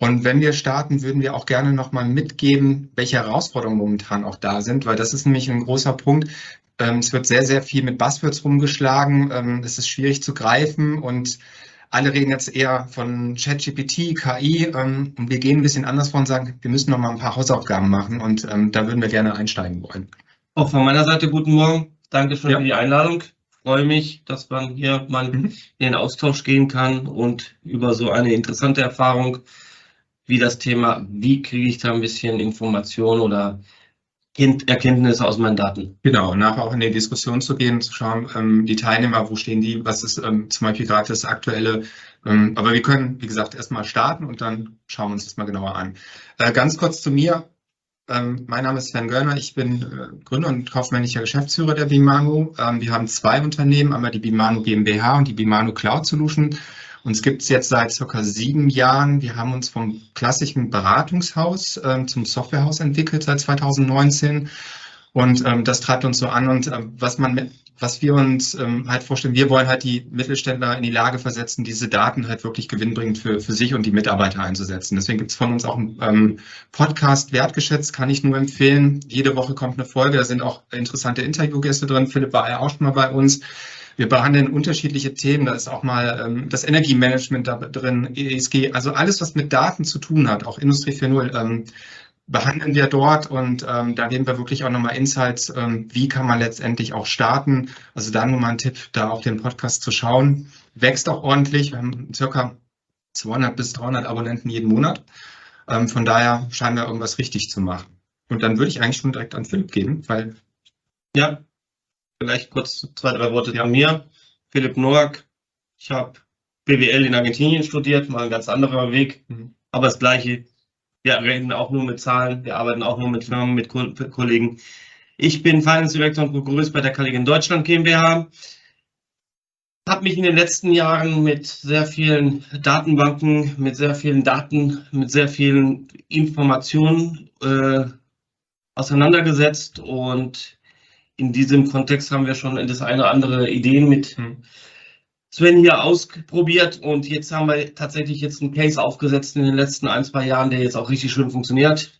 Und wenn wir starten, würden wir auch gerne nochmal mitgeben, welche Herausforderungen momentan auch da sind, weil das ist nämlich ein großer Punkt. Es wird sehr, sehr viel mit Buzzwords rumgeschlagen. Es ist schwierig zu greifen und alle reden jetzt eher von ChatGPT, KI. Und wir gehen ein bisschen anders vor und sagen, wir müssen noch mal ein paar Hausaufgaben machen und da würden wir gerne einsteigen wollen. Auch von meiner Seite guten Morgen. Dankeschön für die Einladung. Freue mich, dass man hier mal in den Austausch gehen kann und über so eine interessante Erfahrung wie das Thema, wie kriege ich da ein bisschen Information oder Erkenntnisse aus meinen Daten. Genau, nachher auch in die Diskussion zu gehen, zu schauen, die Teilnehmer, wo stehen die, was ist zum Beispiel gerade das Aktuelle. Aber wir können, wie gesagt, erstmal starten und dann schauen wir uns das mal genauer an. Ganz kurz zu mir. Mein Name ist Sven Görner, ich bin Gründer und kaufmännischer Geschäftsführer der Bimano. Wir haben zwei Unternehmen, einmal die Bimano GmbH und die Bimano Cloud Solution. Uns gibt es jetzt seit ca. 7 Jahren. Wir haben uns vom klassischen Beratungshaus zum Softwarehaus entwickelt seit 2019. Und das treibt uns so an. Und was wir uns halt vorstellen, wir wollen halt die Mittelständler in die Lage versetzen, diese Daten halt wirklich gewinnbringend für sich und die Mitarbeiter einzusetzen. Deswegen gibt es von uns auch einen Podcast Wertgeschätzt, kann ich nur empfehlen. Jede Woche kommt eine Folge, da sind auch interessante Interviewgäste drin. Philipp war ja auch schon mal bei uns. Wir behandeln unterschiedliche Themen, da ist auch mal das Energiemanagement da drin, ESG, also alles, was mit Daten zu tun hat, auch Industrie 4.0, behandeln wir dort und da geben wir wirklich auch nochmal Insights, wie kann man letztendlich auch starten. Also da nur mal ein Tipp, da auf den Podcast zu schauen. Wächst auch ordentlich, wir haben circa 200 bis 300 Abonnenten jeden Monat. Von daher scheinen wir irgendwas richtig zu machen. Und dann würde ich eigentlich schon direkt an Philipp geben, weil... Ja. Vielleicht kurz 2, 3 Worte zu mir. Philipp Noack. Ich habe BWL in Argentinien studiert, mal ein ganz anderer Weg, aber das Gleiche. Wir reden auch nur mit Zahlen, wir arbeiten auch nur mit Firmen, mit Kollegen. Ich bin Finance Director und Prokurist bei der Caligen Deutschland GmbH. Habe mich in den letzten Jahren mit sehr vielen Datenbanken, mit sehr vielen Daten, mit sehr vielen Informationen auseinandergesetzt und in diesem Kontext haben wir schon das eine oder andere Ideen mit Sven hier ausprobiert und jetzt haben wir tatsächlich einen Case aufgesetzt in den letzten 1, 2 Jahren, der jetzt auch richtig schön funktioniert.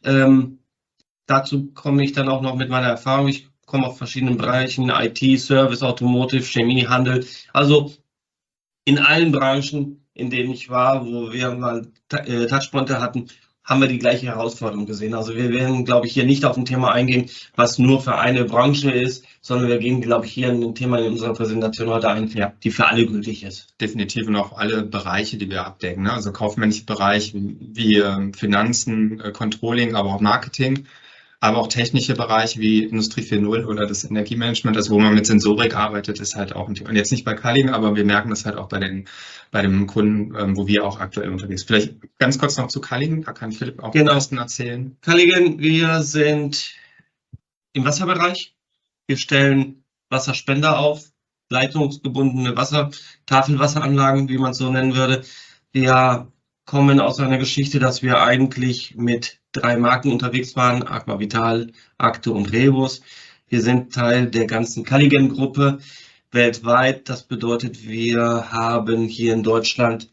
Dazu komme ich dann auch noch mit meiner Erfahrung. Ich komme aus verschiedenen Bereichen, IT, Service, Automotive, Chemie, Handel. Also in allen Branchen, in denen ich war, wo wir mal Touchpointer hatten, haben wir die gleiche Herausforderung gesehen. Also wir werden, glaube ich, hier nicht auf ein Thema eingehen, was nur für eine Branche ist, sondern wir gehen, glaube ich, hier in ein Thema in unserer Präsentation heute ein, die für alle gültig ist. Definitiv und auch alle Bereiche, die wir abdecken, ne? Also kaufmännischer Bereich wie Finanzen, Controlling, aber auch Marketing, aber auch technische Bereiche wie Industrie 4.0 oder das Energiemanagement, also wo man mit Sensorik arbeitet, ist halt auch ein Thema. Und jetzt nicht bei Caligen, aber wir merken das halt auch bei dem Kunden, wo wir auch aktuell unterwegs sind. Vielleicht ganz kurz noch zu Caligen, da kann Philipp auch am besten erzählen. Caligen, wir sind im Wasserbereich. Wir stellen Wasserspender auf, leitungsgebundene Tafelwasseranlagen, wie man es so nennen würde. Wir kommen aus einer Geschichte, dass wir eigentlich mit 3 Marken unterwegs waren, Aquavital, Acte und Rebus. Wir sind Teil der ganzen Caligen-Gruppe weltweit. Das bedeutet, wir haben hier in Deutschland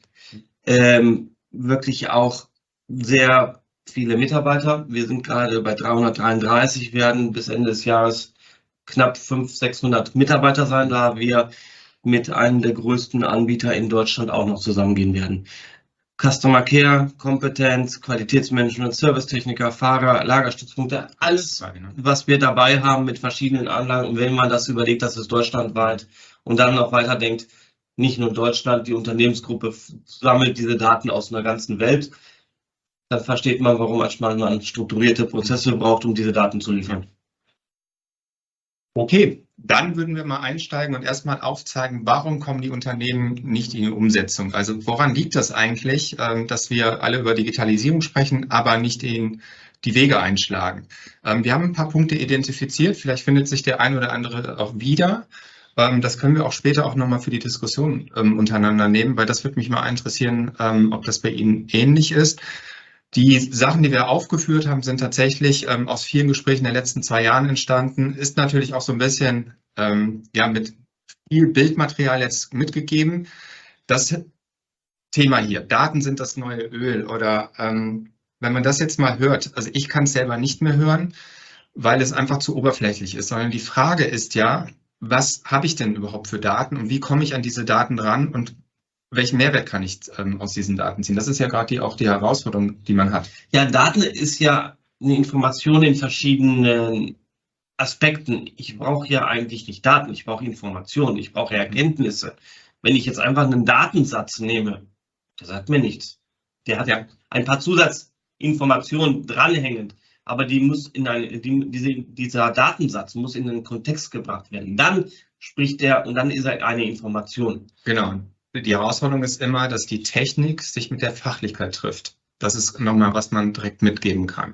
wirklich auch sehr viele Mitarbeiter. Wir sind gerade bei 333, werden bis Ende des Jahres knapp 500, 600 Mitarbeiter sein, da wir mit einem der größten Anbieter in Deutschland auch noch zusammengehen werden. Customer Care, Kompetenz, Qualitätsmanagement, Servicetechniker, Fahrer, Lagerstützpunkte, alles, was wir dabei haben mit verschiedenen Anlagen. Und wenn man das überlegt, das ist deutschlandweit und dann noch weiter denkt, nicht nur Deutschland, die Unternehmensgruppe sammelt diese Daten aus einer ganzen Welt, dann versteht man, warum manchmal man strukturierte Prozesse braucht, um diese Daten zu liefern. Okay, dann würden wir mal einsteigen und erstmal aufzeigen, warum kommen die Unternehmen nicht in die Umsetzung? Also woran liegt das eigentlich, dass wir alle über Digitalisierung sprechen, aber nicht die Wege einschlagen? Wir haben ein paar Punkte identifiziert, vielleicht findet sich der ein oder andere auch wieder. Das können wir auch später auch nochmal für die Diskussion untereinander nehmen, weil das würde mich mal interessieren, ob das bei Ihnen ähnlich ist. Die Sachen, die wir aufgeführt haben, sind tatsächlich aus vielen Gesprächen der letzten 2 Jahren entstanden. Ist natürlich auch so ein bisschen mit viel Bildmaterial jetzt mitgegeben. Das Thema hier, Daten sind das neue Öl oder wenn man das jetzt mal hört, also ich kann es selber nicht mehr hören, weil es einfach zu oberflächlich ist, sondern die Frage ist ja, was habe ich denn überhaupt für Daten und wie komme ich an diese Daten ran und welchen Mehrwert kann ich aus diesen Daten ziehen? Das ist ja gerade auch die Herausforderung, die man hat. Ja, Daten ist ja eine Information in verschiedenen Aspekten. Ich brauche ja eigentlich nicht Daten, ich brauche Informationen, ich brauche Erkenntnisse. Wenn ich jetzt einfach einen Datensatz nehme, der sagt mir nichts. Der hat ja ein paar Zusatzinformationen dranhängend, aber die muss dieser Datensatz muss in einen Kontext gebracht werden. Dann spricht er und dann ist er eine Information. Genau. Die Herausforderung ist immer, dass die Technik sich mit der Fachlichkeit trifft. Das ist nochmal, was man direkt mitgeben kann.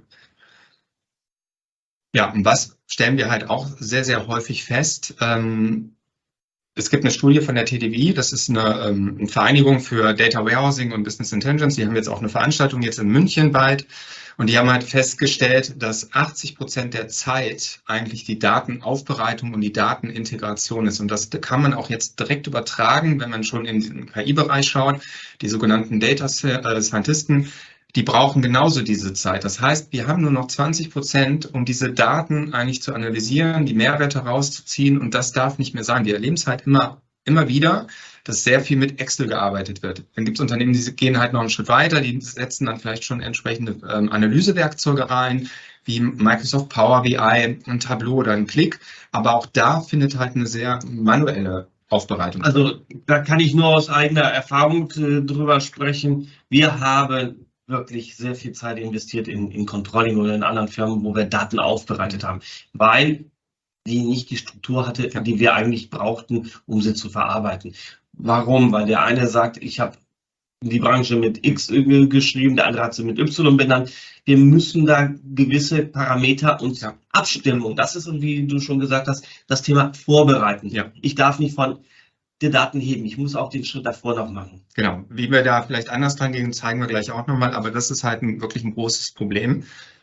Ja, und was stellen wir halt auch sehr, sehr häufig fest? Es gibt eine Studie von der TDW, das ist eine Vereinigung für Data Warehousing und Business Intelligence. Die haben jetzt auch eine Veranstaltung jetzt in München bald. Und die haben halt festgestellt, dass 80% der Zeit eigentlich die Datenaufbereitung und die Datenintegration ist. Und das kann man auch jetzt direkt übertragen, wenn man schon in den KI-Bereich schaut. Die sogenannten Data Scientisten, die brauchen genauso diese Zeit. Das heißt, wir haben nur noch 20%, um diese Daten eigentlich zu analysieren, die Mehrwerte rauszuziehen. Und das darf nicht mehr sein. Wir erleben es halt immer wieder, dass sehr viel mit Excel gearbeitet wird. Dann gibt es Unternehmen, die gehen halt noch einen Schritt weiter, die setzen dann vielleicht schon entsprechende Analysewerkzeuge rein, wie Microsoft Power BI, ein Tableau oder ein Click. Aber auch da findet halt eine sehr manuelle Aufbereitung. Also da kann ich nur aus eigener Erfahrung drüber sprechen. Wir haben wirklich sehr viel Zeit investiert in Controlling oder in anderen Firmen, wo wir Daten aufbereitet haben, weil die nicht die Struktur hatte, die wir eigentlich brauchten, um sie zu verarbeiten. Warum? Weil der eine sagt, ich habe die Branche mit X geschrieben, der andere hat sie mit Y benannt. Wir müssen da gewisse Parameter uns abstimmen. Und das ist, wie du schon gesagt hast, das Thema Vorbereiten. Ja. Ich darf nicht von der Daten heben. Ich muss auch den Schritt davor noch machen. Genau. Wie wir da vielleicht anders dran gehen, zeigen wir gleich auch nochmal. Aber das ist halt wirklich ein großes Problem.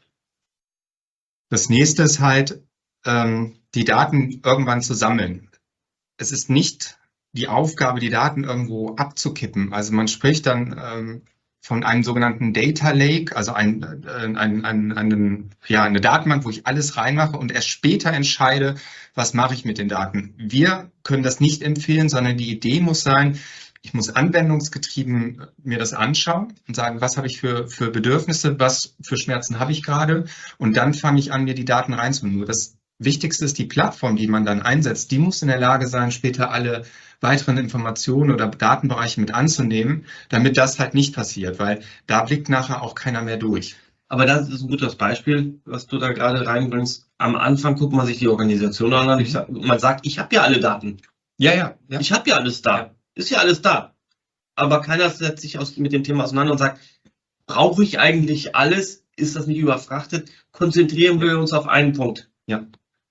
Das nächste ist halt, die Daten irgendwann zu sammeln. Es ist nicht die Aufgabe, die Daten irgendwo abzukippen. Also man spricht dann von einem sogenannten Data Lake, also eine Datenbank, wo ich alles reinmache und erst später entscheide, was mache ich mit den Daten. Wir können das nicht empfehlen, sondern die Idee muss sein, ich muss anwendungsgetrieben mir das anschauen und sagen, was habe ich für Bedürfnisse, was für Schmerzen habe ich gerade, und dann fange ich an, mir die Daten reinzuholen. Nur das Wichtigste ist die Plattform, die man dann einsetzt. Die muss in der Lage sein, später alle weiteren Informationen oder Datenbereiche mit anzunehmen, damit das halt nicht passiert, weil da blickt nachher auch keiner mehr durch. Aber das ist ein gutes Beispiel, was du da gerade reinbringst. Am Anfang guckt man sich die Organisation an. Man sagt, ich habe ja alle Daten. Ja. Ich habe ja alles da. Ja. Ist ja alles da. Aber keiner setzt sich mit dem Thema auseinander und sagt, brauche ich eigentlich alles? Ist das nicht überfrachtet? Konzentrieren wir uns auf einen Punkt. Ja.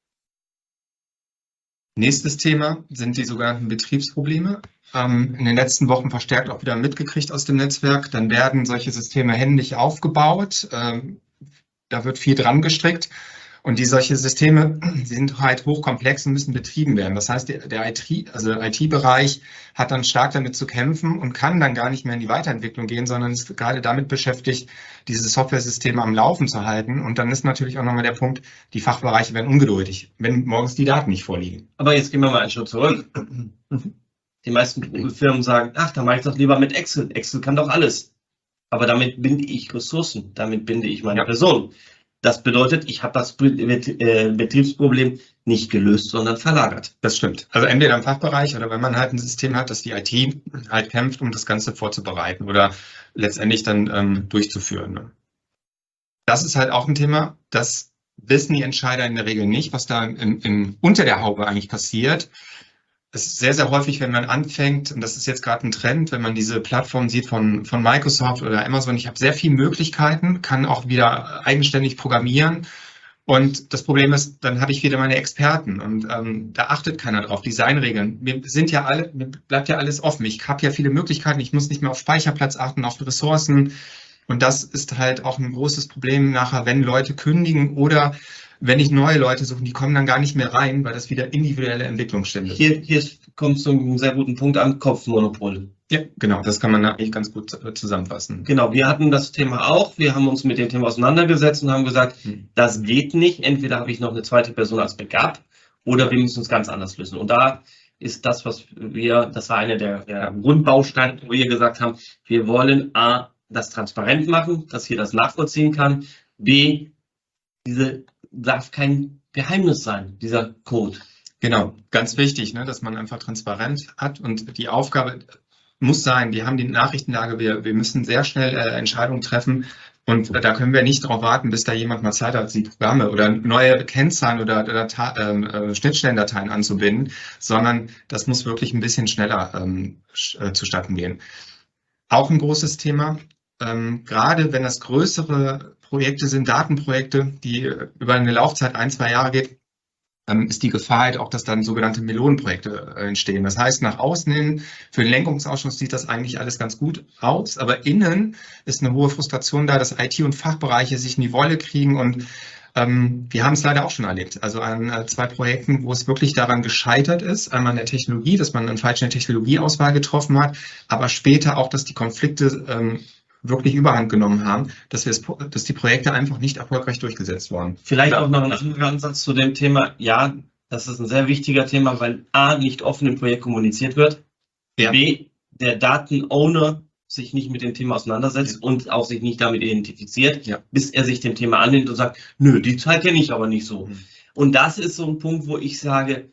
Nächstes Thema sind die sogenannten Betriebsprobleme. In den letzten Wochen verstärkt auch wieder mitgekriegt aus dem Netzwerk. Dann werden solche Systeme händisch aufgebaut. Da wird viel dran gestrickt. Und solche Systeme sind halt hochkomplex und müssen betrieben werden. Das heißt, der IT-Bereich hat dann stark damit zu kämpfen und kann dann gar nicht mehr in die Weiterentwicklung gehen, sondern ist gerade damit beschäftigt, diese Software-Systeme am Laufen zu halten. Und dann ist natürlich auch nochmal der Punkt, die Fachbereiche werden ungeduldig, wenn morgens die Daten nicht vorliegen. Aber jetzt gehen wir mal einen Schritt zurück. Die meisten Firmen sagen, ach, dann mache ich das lieber mit Excel. Excel kann doch alles. Aber damit binde ich Ressourcen, damit binde ich meine Person. Das bedeutet, ich habe das Betriebsproblem nicht gelöst, sondern verlagert. Das stimmt. Also entweder im Fachbereich oder wenn man halt ein System hat, das die IT halt kämpft, um das Ganze vorzubereiten oder letztendlich dann durchzuführen. Das ist halt auch ein Thema, das wissen die Entscheider in der Regel nicht, was da unter der Haube eigentlich passiert. Es ist sehr, sehr häufig, wenn man anfängt, und das ist jetzt gerade ein Trend, wenn man diese Plattform sieht von Microsoft oder Amazon, ich habe sehr viele Möglichkeiten, kann auch wieder eigenständig programmieren. Und das Problem ist, dann habe ich wieder meine Experten und da achtet keiner drauf. Designregeln, mir bleibt ja alles offen. Ich habe ja viele Möglichkeiten, ich muss nicht mehr auf Speicherplatz achten, auf Ressourcen. Und das ist halt auch ein großes Problem nachher, wenn Leute kündigen oder wenn ich neue Leute suche, die kommen dann gar nicht mehr rein, weil das wieder individuelle Entwicklung stimmt. Hier ist kommst du einen sehr guten Punkt an, Kopfmonopol. Ja, genau, das kann man eigentlich ganz gut zusammenfassen. Genau, wir hatten das Thema auch. Wir haben uns mit dem Thema auseinandergesetzt und haben gesagt, das geht nicht. Entweder habe ich noch eine zweite Person als Backup oder wir müssen es ganz anders lösen. Und da ist das, das war einer der Grundbausteine, wo wir gesagt haben, wir wollen A, das transparent machen, dass jeder das nachvollziehen kann. B, darf kein Geheimnis sein, dieser Code. Genau, ganz wichtig, ne, dass man einfach transparent hat und die Aufgabe muss sein, wir haben die Nachrichtenlage, wir müssen sehr schnell Entscheidungen treffen und da können wir nicht darauf warten, bis da jemand mal Zeit hat, die Programme oder neue Kennzahlen oder Schnittstellendateien anzubinden, sondern das muss wirklich ein bisschen schneller zustatten gehen. Auch ein großes Thema, gerade wenn das größere Projekte sind, Datenprojekte, die über eine Laufzeit 1-2 Jahre geht, ist die Gefahr halt auch, dass dann sogenannte Melonenprojekte entstehen. Das heißt, nach außen hin, für den Lenkungsausschuss sieht das eigentlich alles ganz gut aus, aber innen ist eine hohe Frustration da, dass IT- und Fachbereiche sich in die Wolle kriegen und wir haben es leider auch schon erlebt. Also an 2 Projekten, wo es wirklich daran gescheitert ist, einmal an der Technologie, dass man eine falsche Technologieauswahl getroffen hat, aber später auch, dass die Konflikte wirklich Überhand genommen haben, dass die Projekte einfach nicht erfolgreich durchgesetzt wurden. Vielleicht auch noch ein anderer Ansatz zu dem Thema. Ja, das ist ein sehr wichtiger Thema, weil A, nicht offen im Projekt kommuniziert wird, ja. B, der Datenowner sich nicht mit dem Thema auseinandersetzt und auch sich nicht damit identifiziert, bis er sich dem Thema annimmt und sagt, nö, die Zahl kenne ich aber nicht so. Und das ist so ein Punkt, wo ich sage,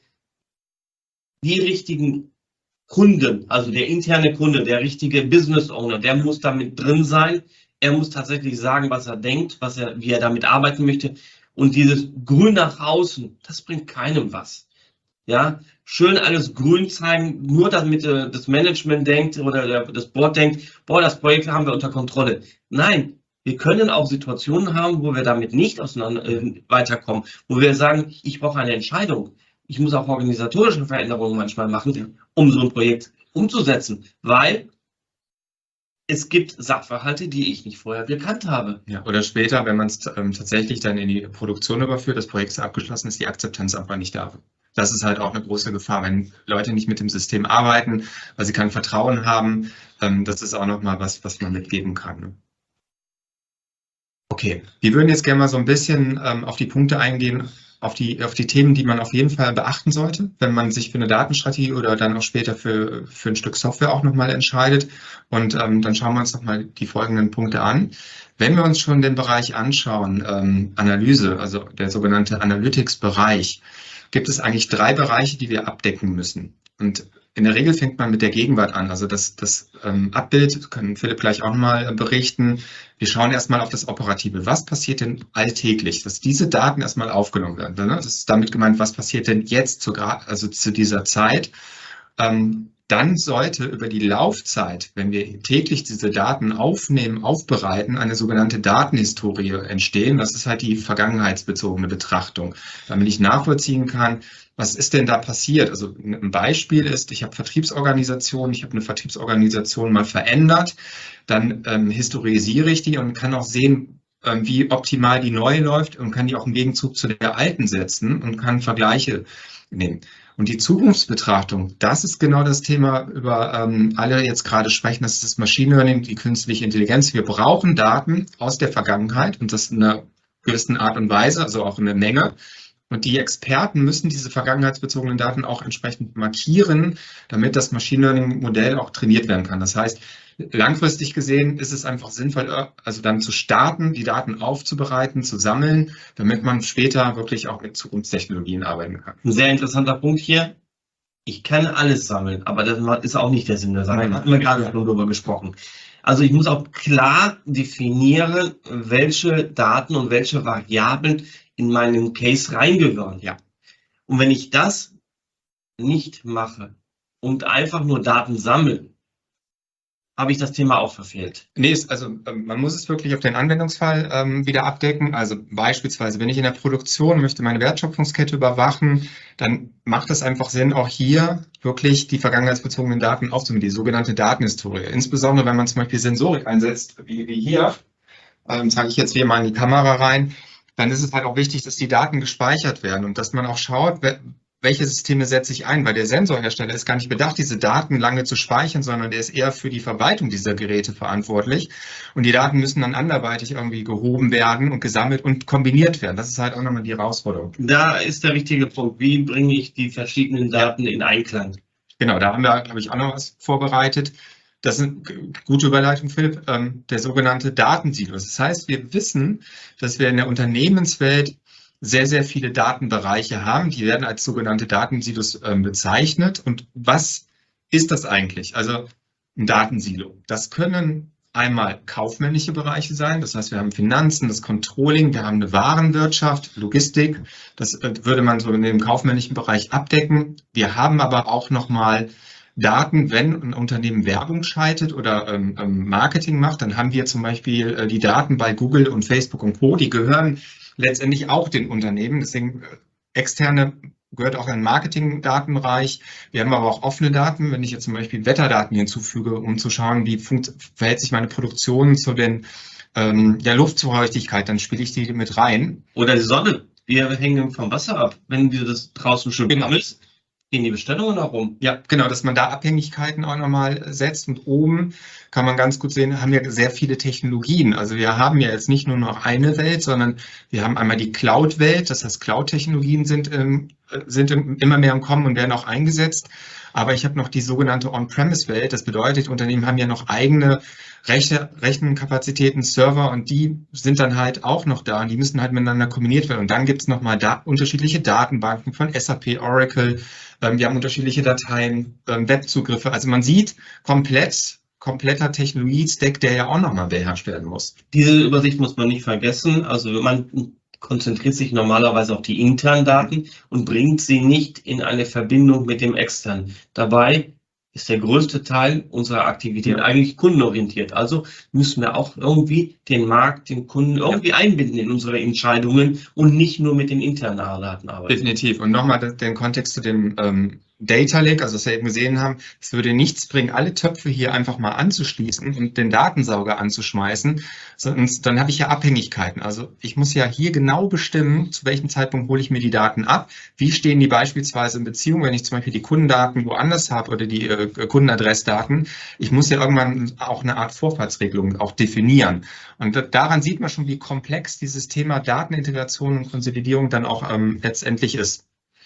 die richtigen Kunden, also der interne Kunde, der richtige Business Owner, der muss damit drin sein. Er muss tatsächlich sagen, was er denkt, wie er damit arbeiten möchte. Und dieses Grün nach außen, das bringt keinem was. Ja, schön alles grün zeigen, nur damit das Management denkt oder das Board denkt, boah, das Projekt haben wir unter Kontrolle. Nein, wir können auch Situationen haben, wo wir damit nicht weiterkommen, wo wir sagen, ich brauche eine Entscheidung. Ich muss auch organisatorische Veränderungen manchmal machen, um so ein Projekt umzusetzen, weil es gibt Sachverhalte, die ich nicht vorher gekannt habe. Ja, oder später, wenn man es tatsächlich dann in die Produktion überführt, das Projekt ist abgeschlossen, ist die Akzeptanz einfach nicht da. Das ist halt auch eine große Gefahr, wenn Leute nicht mit dem System arbeiten, weil sie kein Vertrauen haben. Das ist auch nochmal was man mitgeben kann. Ne? Okay, wir würden jetzt gerne mal so ein bisschen auf die Punkte eingehen, auf die Themen, die man auf jeden Fall beachten sollte, wenn man sich für eine Datenstrategie oder dann auch später für ein Stück Software auch nochmal entscheidet. Und dann schauen wir uns nochmal die folgenden Punkte an. Wenn wir uns schon den Bereich anschauen, Analyse, also der sogenannte Analytics-Bereich, gibt es eigentlich 3 Bereiche, die wir abdecken müssen. Und in der Regel fängt man mit der Gegenwart an. Also das Abbild, kann Philipp gleich auch mal berichten. Wir schauen erstmal auf das Operative. Was passiert denn alltäglich? Dass diese Daten erstmal aufgenommen werden. Ne? Das ist damit gemeint, was passiert denn jetzt zu dieser Zeit? Dann sollte über die Laufzeit, wenn wir täglich diese Daten aufnehmen, aufbereiten, eine sogenannte Datenhistorie entstehen. Das ist halt die vergangenheitsbezogene Betrachtung, damit ich nachvollziehen kann, was ist denn da passiert? Also ein Beispiel ist, ich habe eine Vertriebsorganisation mal verändert, dann historisiere ich die und kann auch sehen, wie optimal die neue läuft und kann die auch im Gegenzug zu der alten setzen und kann Vergleiche nehmen. Und die Zukunftsbetrachtung, das ist genau das Thema, über alle jetzt gerade sprechen, das ist das Machine Learning, die künstliche Intelligenz. Wir brauchen Daten aus der Vergangenheit und das in einer gewissen Art und Weise, also auch in der Menge. Und die Experten müssen diese vergangenheitsbezogenen Daten auch entsprechend markieren, damit das Machine Learning-Modell auch trainiert werden kann. Das heißt, langfristig gesehen ist es einfach sinnvoll, also dann zu starten, die Daten aufzubereiten, zu sammeln, damit man später wirklich auch mit Zukunftstechnologien arbeiten kann. Ein sehr interessanter Punkt hier. Ich kann alles sammeln, aber das ist auch nicht der Sinn der Sache. Da hatten wir gerade schon drüber gesprochen. Also ich muss auch klar definieren, welche Daten und welche Variablen in meinen Case reingehören. Ja. Und wenn ich das nicht mache und einfach nur Daten sammle, habe ich das Thema auch verfehlt. Nee, also man muss es wirklich auf den Anwendungsfall wieder abdecken. Also beispielsweise, wenn ich in der Produktion möchte meine Wertschöpfungskette überwachen, dann macht es einfach Sinn, auch hier wirklich die vergangenheitsbezogenen Daten aufzunehmen, die sogenannte Datenhistorie. Insbesondere, wenn man zum Beispiel Sensorik einsetzt, wie hier, zeige ich jetzt hier mal in die Kamera rein, dann ist es halt auch wichtig, dass die Daten gespeichert werden und dass man auch schaut, welche Systeme setze ich ein? Weil der Sensorhersteller ist gar nicht bedacht, diese Daten lange zu speichern, sondern der ist eher für die Verwaltung dieser Geräte verantwortlich. Und die Daten müssen dann anderweitig irgendwie gehoben werden und gesammelt und kombiniert werden. Das ist halt auch nochmal die Herausforderung. Da ist der richtige Punkt. Wie bringe ich die verschiedenen Daten in Einklang? Genau, da habe ich auch noch was vorbereitet. Das ist eine gute Überleitung, Philipp, der sogenannte Datensilos. Das heißt, wir wissen, dass wir in der Unternehmenswelt sehr, sehr viele Datenbereiche haben. Die werden als sogenannte Datensilos bezeichnet. Und was ist das eigentlich? Also ein Datensilo. Das können einmal kaufmännische Bereiche sein. Das heißt, wir haben Finanzen, das Controlling, wir haben eine Warenwirtschaft, Logistik. Das würde man so in dem kaufmännischen Bereich abdecken. Wir haben aber auch nochmal Daten, wenn ein Unternehmen Werbung schaltet oder Marketing macht, dann haben wir zum Beispiel die Daten bei Google und Facebook und Co. Die gehören letztendlich auch den Unternehmen. Deswegen externe gehört auch in den Marketing-Datenbereich. Wir haben aber auch offene Daten. Wenn ich jetzt zum Beispiel Wetterdaten hinzufüge, um zu schauen, wie verhält sich meine Produktion zu den der Luftfeuchtigkeit, dann spiele ich die mit rein. Oder die Sonne. Wir hängen vom Wasser ab. Wenn wir das draußen schon Genau. ist, gehen die Bestellungen auch rum. Ja, genau, dass man da Abhängigkeiten auch nochmal setzt. Und oben kann man ganz gut sehen, haben wir sehr viele Technologien. Also wir haben ja jetzt nicht nur noch eine Welt, sondern wir haben einmal die Cloud-Welt. Das heißt, Cloud-Technologien sind immer mehr im Kommen und werden auch eingesetzt. Aber ich habe noch die sogenannte On-Premise-Welt. Das bedeutet, Unternehmen haben ja noch eigene Rechenkapazitäten, Server, und die sind dann halt auch noch da und die müssen halt miteinander kombiniert werden. Und dann gibt es nochmal unterschiedliche Datenbanken von SAP, Oracle. Wir haben unterschiedliche Dateien, Webzugriffe. Also man sieht kompletter Technologie-Stack, der ja auch nochmal beherrscht werden muss. Diese Übersicht muss man nicht vergessen. Also man konzentriert sich normalerweise auf die internen Daten und bringt sie nicht in eine Verbindung mit dem externen. Dabei ist der größte Teil unserer Aktivität eigentlich kundenorientiert. Also müssen wir auch irgendwie den Markt, den Kunden irgendwie einbinden in unsere Entscheidungen und nicht nur mit den internen Daten arbeiten. Definitiv. Und nochmal den Kontext zu dem Data Lake, also was wir eben gesehen haben, es würde nichts bringen, alle Töpfe hier einfach mal anzuschließen und den Datensauger anzuschmeißen, sonst dann habe ich ja Abhängigkeiten. Also ich muss ja hier genau bestimmen, zu welchem Zeitpunkt hole ich mir die Daten ab, wie stehen die beispielsweise in Beziehung, wenn ich zum Beispiel die Kundendaten woanders habe oder die Kundenadressdaten. Ich muss ja irgendwann auch eine Art Vorfahrtsregelung auch definieren. Und daran sieht man schon, wie komplex dieses Thema Datenintegration und Konsolidierung dann auch letztendlich ist.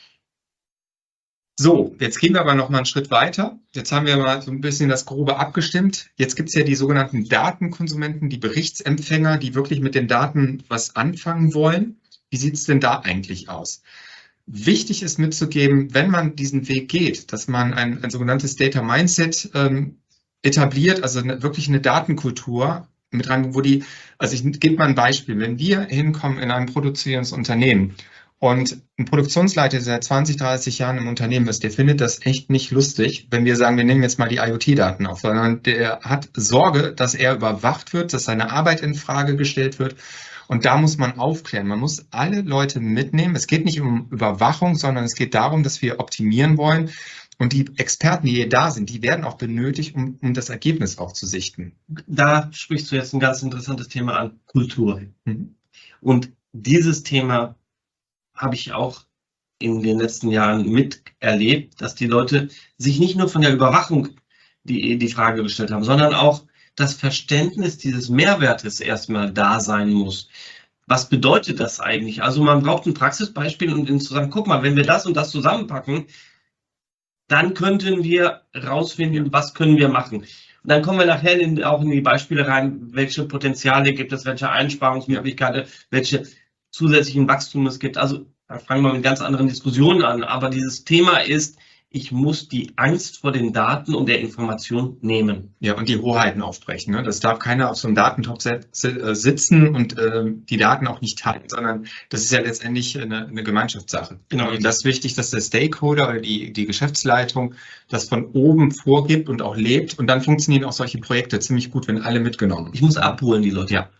So, jetzt gehen wir aber noch mal einen Schritt weiter. Jetzt haben wir mal so ein bisschen das Grobe abgestimmt. Jetzt gibt es ja die sogenannten Datenkonsumenten, die Berichtsempfänger, die wirklich mit den Daten was anfangen wollen. Wie sieht es denn da eigentlich aus? Wichtig ist mitzugeben, wenn man diesen Weg geht, dass man ein sogenanntes Data Mindset etabliert, also wirklich eine Datenkultur mit rein, also ich gebe mal ein Beispiel. Wenn wir hinkommen in ein produzierendes Unternehmen und ein Produktionsleiter, der seit 20, 30 Jahren im Unternehmen ist, der findet das echt nicht lustig, wenn wir sagen, wir nehmen jetzt mal die IoT-Daten auf, sondern der hat Sorge, dass er überwacht wird, dass seine Arbeit in Frage gestellt wird. Und da muss man aufklären. Man muss alle Leute mitnehmen. Es geht nicht um Überwachung, sondern es geht darum, dass wir optimieren wollen. Und die Experten, die hier da sind, die werden auch benötigt, um das Ergebnis auch zu sichten. Da sprichst du jetzt ein ganz interessantes Thema an, Kultur. Und dieses Thema habe ich auch in den letzten Jahren miterlebt, dass die Leute sich nicht nur von der Überwachung die Frage gestellt haben, sondern auch das Verständnis dieses Mehrwertes erstmal da sein muss. Was bedeutet das eigentlich? Also man braucht ein Praxisbeispiel, um ihnen zu sagen, guck mal, wenn wir das und das zusammenpacken, dann könnten wir rausfinden, was können wir machen. Und dann kommen wir nachher auch in die Beispiele rein, welche Potenziale gibt es, welche Einsparungsmöglichkeiten, welche zusätzlichen Wachstum es gibt. Also da fangen wir mit ganz anderen Diskussionen an. Aber dieses Thema ist, ich muss die Angst vor den Daten und der Information nehmen. Ja, und die Hoheiten aufbrechen. Ne? Das darf keiner auf so einem Datentopf sitzen und die Daten auch nicht teilen, sondern das ist ja letztendlich eine Gemeinschaftssache. Genau. Und das ist wichtig, dass der Stakeholder oder die Geschäftsleitung das von oben vorgibt und auch lebt. Und dann funktionieren auch solche Projekte ziemlich gut, wenn alle mitgenommen. Ich muss abholen, die Leute. Ja.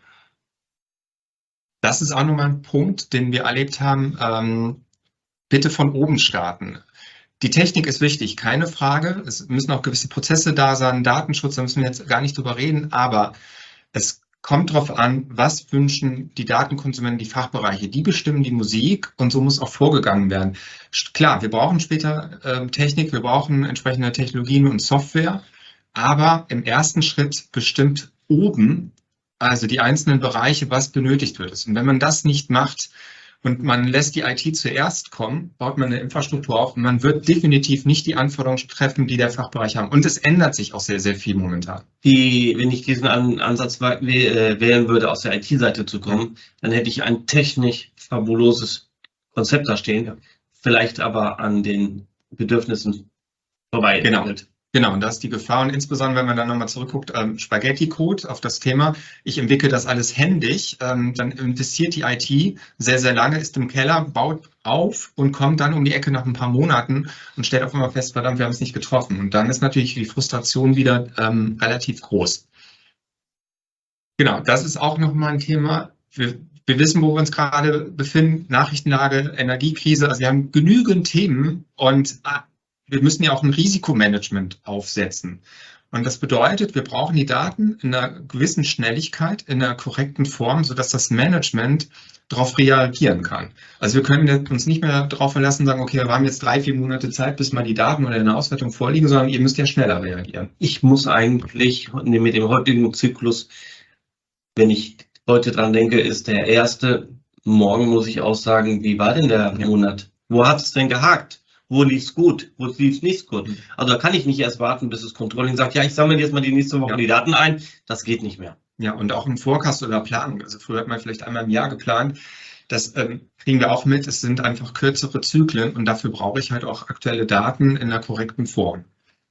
Das ist auch nochmal ein Punkt, den wir erlebt haben. Bitte von oben starten. Die Technik ist wichtig, keine Frage. Es müssen auch gewisse Prozesse da sein, Datenschutz, da müssen wir jetzt gar nicht drüber reden, aber es kommt drauf an, was wünschen die Datenkonsumenten, die Fachbereiche. Die bestimmen die Musik und so muss auch vorgegangen werden. Klar, wir brauchen später Technik, wir brauchen entsprechende Technologien und Software, aber im ersten Schritt bestimmt oben, also die einzelnen Bereiche, was benötigt wird. Und wenn man das nicht macht und man lässt die IT zuerst kommen, baut man eine Infrastruktur auf und man wird definitiv nicht die Anforderungen treffen, die der Fachbereich haben. Und es ändert sich auch sehr, sehr viel momentan. Wenn ich diesen Ansatz wählen würde, aus der IT-Seite zu kommen, dann hätte ich ein technisch fabuloses Konzept da stehen, vielleicht aber an den Bedürfnissen vorbei entwickelt. Genau, und das ist die Gefahr. Und insbesondere, wenn man dann nochmal zurückguckt, Spaghetti-Code auf das Thema, ich entwickle das alles händisch, dann investiert die IT sehr, sehr lange, ist im Keller, baut auf und kommt dann um die Ecke nach ein paar Monaten und stellt auf einmal fest, verdammt, wir haben es nicht getroffen. Und dann ist natürlich die Frustration wieder relativ groß. Genau, das ist auch nochmal ein Thema. Wir wissen, wo wir uns gerade befinden, Nachrichtenlage, Energiekrise, also wir haben genügend Themen und wir müssen ja auch ein Risikomanagement aufsetzen. Und das bedeutet, wir brauchen die Daten in einer gewissen Schnelligkeit, in einer korrekten Form, sodass das Management darauf reagieren kann. Also wir können uns nicht mehr darauf verlassen und sagen, okay, wir haben jetzt 3-4 Monate Zeit, bis mal die Daten oder eine Auswertung vorliegen, sondern ihr müsst ja schneller reagieren. Ich muss eigentlich mit dem heutigen Zyklus, wenn ich heute dran denke, ist der erste. Morgen muss ich auch sagen, wie war denn der Monat? Wo hat es denn gehakt? Wo lief es gut? Wo lief es nicht gut? Also da kann ich nicht erst warten, bis das Controlling sagt, ja, ich sammle jetzt mal die nächste Woche die Daten ein. Das geht nicht mehr. Ja, und auch im Forecast oder Planung. Also früher hat man vielleicht einmal im Jahr geplant. Das kriegen wir auch mit. Es sind einfach kürzere Zyklen und dafür brauche ich halt auch aktuelle Daten in der korrekten Form.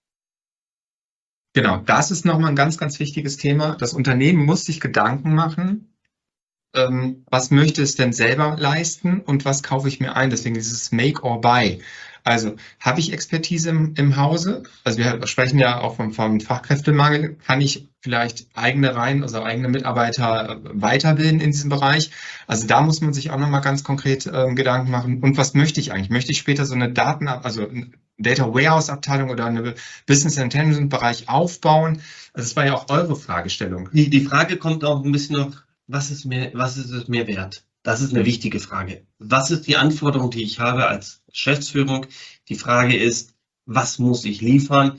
Genau, das ist nochmal ein ganz, ganz wichtiges Thema. Das Unternehmen muss sich Gedanken machen, was möchte es denn selber leisten und was kaufe ich mir ein? Deswegen dieses Make or Buy. Also habe ich Expertise im Hause? Also wir sprechen ja auch vom Fachkräftemangel. Kann ich vielleicht eigene Reihen, also eigene Mitarbeiter weiterbilden in diesem Bereich? Also da muss man sich auch nochmal ganz konkret Gedanken machen. Und was möchte ich eigentlich? Möchte ich später so eine also Data Warehouse Abteilung oder eine Business Intelligence Bereich aufbauen? Also das war ja auch eure Fragestellung. Die Frage kommt auch ein bisschen noch, was ist es mir wert? Das ist eine wichtige Frage. Was ist die Anforderung, die ich habe als Geschäftsführung? Die Frage ist, was muss ich liefern?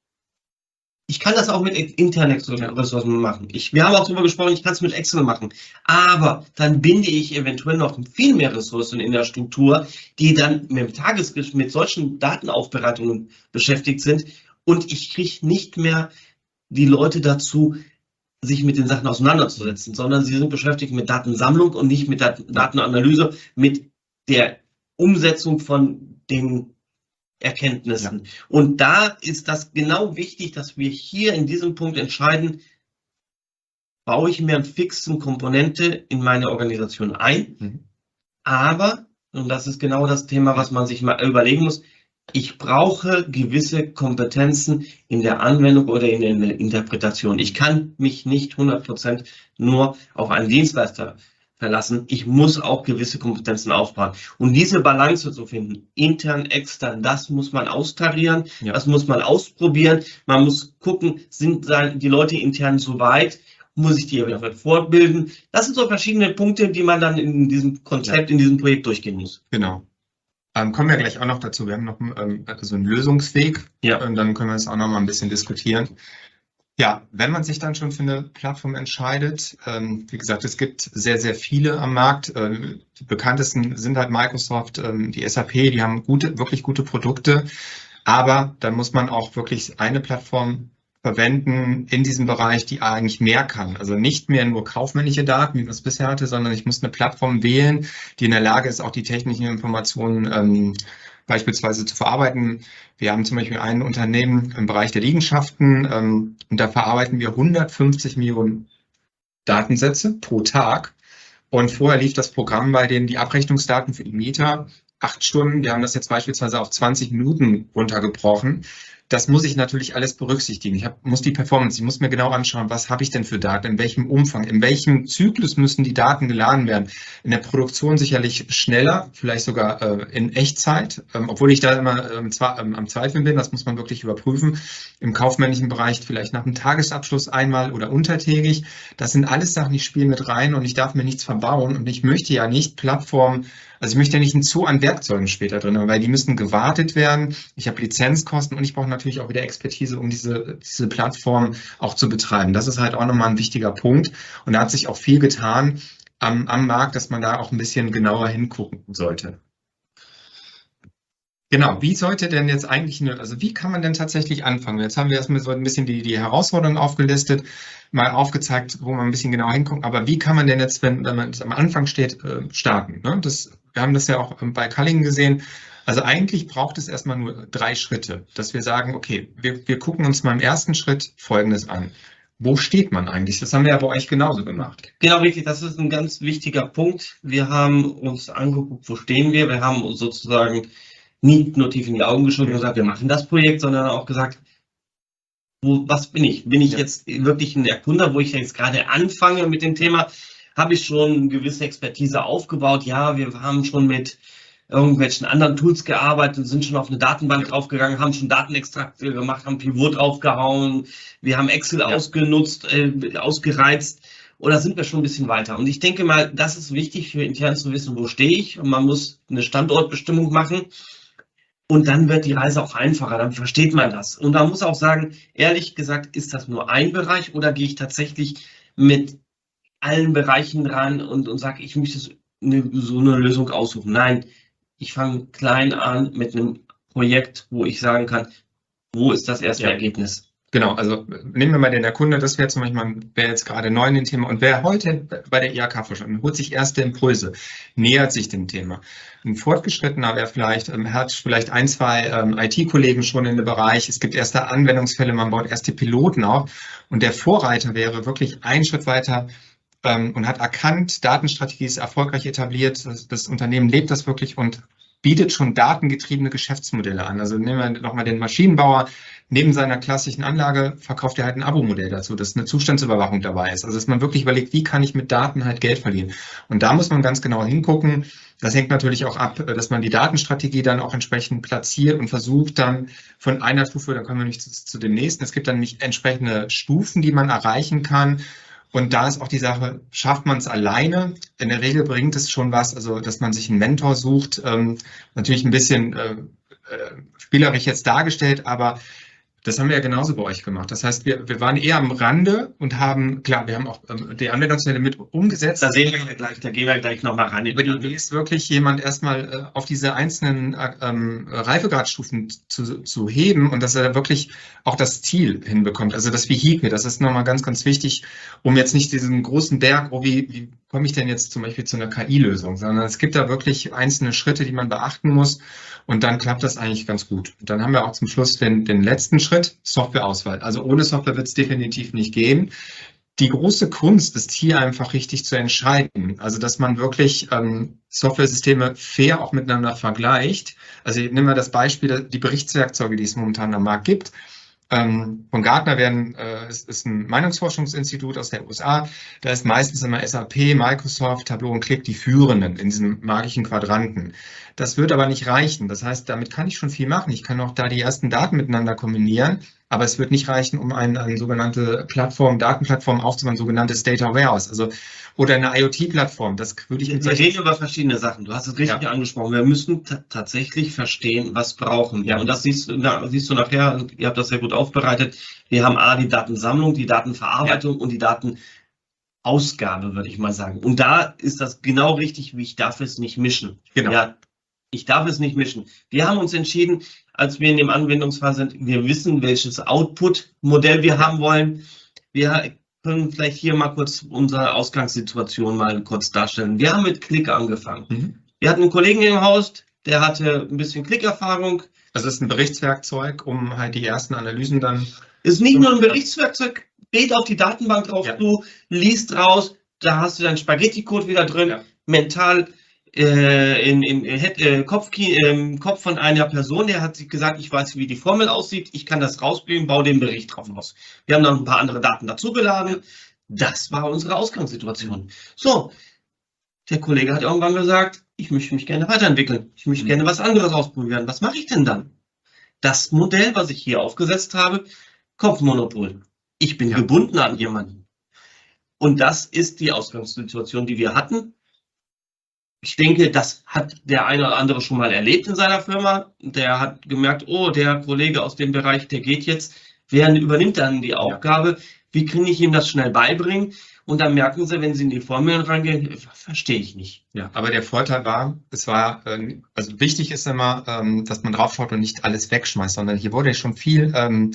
Ich kann das auch mit internen Ressourcen machen. Wir haben auch darüber gesprochen, ich kann es mit Excel machen. Aber dann binde ich eventuell noch viel mehr Ressourcen in der Struktur, die dann mit solchen Datenaufbereitungen beschäftigt sind. Und ich kriege nicht mehr die Leute dazu, sich mit den Sachen auseinanderzusetzen, sondern sie sind beschäftigt mit Datensammlung und nicht mit Datenanalyse, mit der Umsetzung von den Erkenntnissen. Ja. Und da ist das genau wichtig, dass wir hier in diesem Punkt entscheiden, baue ich mir eine fixe Komponente in meine Organisation ein, aber, und das ist genau das Thema, was man sich mal überlegen muss, ich brauche gewisse Kompetenzen in der Anwendung oder in der Interpretation. Ich kann mich nicht 100% nur auf einen Dienstleister verlassen. Ich muss auch gewisse Kompetenzen aufbauen. Und diese Balance zu finden, intern, extern, das muss man austarieren, das muss man ausprobieren. Man muss gucken, sind die Leute intern so weit, muss ich die fortbilden. Das sind so verschiedene Punkte, die man dann in diesem Konzept, in diesem Projekt durchgehen muss. Genau. Kommen wir gleich auch noch dazu. Wir haben noch so einen Lösungsweg und dann können wir es auch noch mal ein bisschen diskutieren. Ja, wenn man sich dann schon für eine Plattform entscheidet, wie gesagt, es gibt sehr, sehr viele am Markt. Die bekanntesten sind halt Microsoft, die SAP, die haben wirklich gute Produkte. Aber dann muss man auch wirklich eine Plattform verwenden in diesem Bereich, die eigentlich mehr kann. Also nicht mehr nur kaufmännische Daten, wie man es bisher hatte, sondern ich muss eine Plattform wählen, die in der Lage ist, auch die technischen Informationen beispielsweise zu verarbeiten. Wir haben zum Beispiel ein Unternehmen im Bereich der Liegenschaften und da verarbeiten wir 150 Millionen Datensätze pro Tag. Und vorher lief das Programm bei denen die Abrechnungsdaten für die Mieter 8 Stunden. Wir haben das jetzt beispielsweise auf 20 Minuten runtergebrochen. das muss ich natürlich alles berücksichtigen. Muss die Performance, ich muss mir genau anschauen, was habe ich denn für Daten, in welchem Umfang, in welchem Zyklus müssen die Daten geladen werden. In der Produktion sicherlich schneller, vielleicht sogar in Echtzeit, obwohl ich da immer am Zweifeln bin, das muss man wirklich überprüfen. Im kaufmännischen Bereich vielleicht nach dem Tagesabschluss einmal oder untertägig. Das sind alles Sachen, die spielen mit rein und ich darf mir nichts verbauen und ich möchte ja nicht Plattformen, also ich möchte ja nicht einen Zoo an Werkzeugen später drin, weil die müssen gewartet werden. Ich habe Lizenzkosten und ich brauche natürlich auch wieder Expertise, um diese Plattform auch zu betreiben. Das ist halt auch nochmal ein wichtiger Punkt. Und da hat sich auch viel getan am Markt, dass man da auch ein bisschen genauer hingucken sollte. Genau, wie sollte denn jetzt eigentlich, also wie kann man denn tatsächlich anfangen? Jetzt haben wir erstmal so ein bisschen die Herausforderungen aufgelistet, mal aufgezeigt, wo man ein bisschen genauer hinguckt. Aber wie kann man denn jetzt, wenn man am Anfang steht, starten? Ne? Wir haben das ja auch bei Culling gesehen. Also eigentlich braucht es erstmal nur 3 Schritte, dass wir sagen, okay, wir gucken uns mal im ersten Schritt Folgendes an. Wo steht man eigentlich? Das haben wir ja bei euch genauso gemacht. Genau, richtig. Das ist ein ganz wichtiger Punkt. Wir haben uns angeguckt, wo stehen wir. Wir haben uns sozusagen nicht nur tief in die Augen geschaut und gesagt, wir machen das Projekt, sondern auch gesagt, was bin ich? Bin ich jetzt wirklich ein Erkunder, wo ich jetzt gerade anfange mit dem Thema? Habe ich schon eine gewisse Expertise aufgebaut? Ja, wir haben schon mit irgendwelchen anderen Tools gearbeitet, sind schon auf eine Datenbank draufgegangen, haben schon Datenextrakte gemacht, haben Pivot draufgehauen, wir haben Excel ausgenutzt, ausgereizt. Oder sind wir schon ein bisschen weiter? Und ich denke mal, das ist wichtig für intern zu wissen, wo stehe ich? Und man muss eine Standortbestimmung machen. Und dann wird die Reise auch einfacher, dann versteht man das. Und man muss auch sagen, ehrlich gesagt, ist das nur ein Bereich oder gehe ich tatsächlich mit allen Bereichen ran und sage, ich möchte so eine Lösung aussuchen? Nein, ich fange klein an mit einem Projekt, wo ich sagen kann, wo ist das erste Ergebnis? Genau, also nehmen wir mal den Kunde, das wäre zum Beispiel, wer jetzt gerade neu in dem Thema und wer heute bei der IHK verstanden, holt sich erste Impulse, nähert sich dem Thema. Ein Fortgeschrittener wäre vielleicht, hat vielleicht 1, 2 IT-Kollegen schon in dem Bereich, es gibt erste Anwendungsfälle, man baut erste Piloten auf und der Vorreiter wäre wirklich einen Schritt weiter und hat erkannt, Datenstrategie ist erfolgreich etabliert, das Unternehmen lebt das wirklich und bietet schon datengetriebene Geschäftsmodelle an. Also nehmen wir nochmal den Maschinenbauer, neben seiner klassischen Anlage verkauft er halt ein Abo-Modell dazu, dass eine Zustandsüberwachung dabei ist. Also dass man wirklich überlegt, wie kann ich mit Daten halt Geld verdienen. Und da muss man ganz genau hingucken. Das hängt natürlich auch ab, dass man die Datenstrategie dann auch entsprechend platziert und versucht dann von einer Stufe, dann kommen wir nicht zu dem nächsten. Es gibt dann nicht entsprechende Stufen, die man erreichen kann. Und da ist auch die Sache, schafft man es alleine? In der Regel bringt es schon was, also dass man sich einen Mentor sucht, natürlich ein bisschen spielerisch jetzt dargestellt, aber das haben wir ja genauso bei euch gemacht. Das heißt, wir waren eher am Rande und haben, klar, wir haben auch die Anwendungsfälle mit umgesetzt. Da sehen wir gleich, da gehen wir gleich nochmal ran. Wie ist wirklich jemand erstmal auf diese einzelnen Reifegradstufen zu heben und dass er wirklich auch das Ziel hinbekommt, also das Vehikel, das ist nochmal ganz, ganz wichtig, um jetzt nicht diesen großen Berg, wie komme ich denn jetzt zum Beispiel zu einer KI-Lösung, sondern es gibt da wirklich einzelne Schritte, die man beachten muss und dann klappt das eigentlich ganz gut. Und dann haben wir auch zum Schluss den letzten Schritt, Softwareauswahl. Also ohne Software wird es definitiv nicht gehen. Die große Kunst ist hier einfach richtig zu entscheiden. Also dass man wirklich Softwaresysteme fair auch miteinander vergleicht. Also nehmen wir das Beispiel, die Berichtswerkzeuge, die es momentan am Markt gibt. Von Gartner ist ein Meinungsforschungsinstitut aus der USA. Da ist meistens immer SAP, Microsoft, Tableau und Qlik die führenden in diesem magischen Quadranten. Das wird aber nicht reichen. Das heißt, damit kann ich schon viel machen. Ich kann auch da die ersten Daten miteinander kombinieren, aber es wird nicht reichen, um eine sogenannte Datenplattform aufzubauen, sogenanntes Data Warehouse, also oder eine IoT-Plattform. Das würde ich Wir reden über verschiedene Sachen. Du hast es richtig angesprochen. Wir müssen tatsächlich verstehen, was brauchen wir. Und das siehst du nachher, ihr habt das sehr gut aufbereitet. Wir haben A, die Datensammlung, die Datenverarbeitung und die Datenausgabe, würde ich mal sagen. Und da ist das genau richtig, wie ich darf es nicht mischen. Genau. Ja, ich darf es nicht mischen. Wir haben uns entschieden, als wir in dem Anwendungsfall sind, wir wissen, welches Output-Modell wir haben wollen. Wir können vielleicht hier mal kurz unsere Ausgangssituation mal kurz darstellen. Wir haben mit Qlik angefangen. Wir hatten einen Kollegen im Haus, der hatte ein bisschen Qlik-Erfahrung. Also es ist ein Berichtswerkzeug, um halt die ersten Analysen dann... Ist nicht nur ein Berichtswerkzeug, geht auf die Datenbank drauf, du liest raus, da hast du deinen Spaghetti-Code wieder drin, mental Kopf von einer Person, der hat sich gesagt, ich weiß, wie die Formel aussieht, ich kann das rausbringen, baue den Bericht drauf aus. Wir haben dann ein paar andere Daten dazugeladen. Das war unsere Ausgangssituation. So, der Kollege hat irgendwann gesagt, ich möchte mich gerne weiterentwickeln. Ich möchte gerne was anderes ausprobieren. Was mache ich denn dann? Das Modell, was ich hier aufgesetzt habe, Kopfmonopol. Ich bin gebunden an jemanden. Und das ist die Ausgangssituation, die wir hatten. Ich denke, das hat der eine oder andere schon mal erlebt in seiner Firma. Der hat gemerkt, oh, der Kollege aus dem Bereich, der geht jetzt. Wer übernimmt dann die Aufgabe? Wie kann ich ihm das schnell beibringen? Und dann merken sie, wenn sie in die Formeln rangehen, verstehe ich nicht. Ja, aber der Vorteil war, also wichtig ist immer, dass man drauf schaut und nicht alles wegschmeißt, sondern hier wurde schon viel